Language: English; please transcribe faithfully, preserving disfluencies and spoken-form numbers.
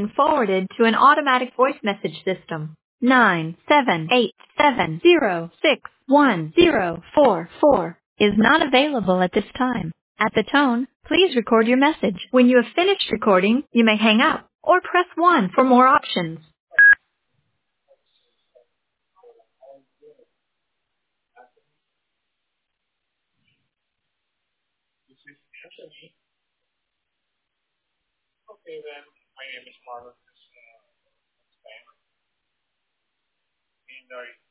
been forwarded to an automatic voice message system. Nine seven eight seven zero six one zero four four is not available at this time. At the tone, please record your message. When you have finished recording, you may hang up or press one for more options. Okay, then my name is Marlon. Uh, Spain. And I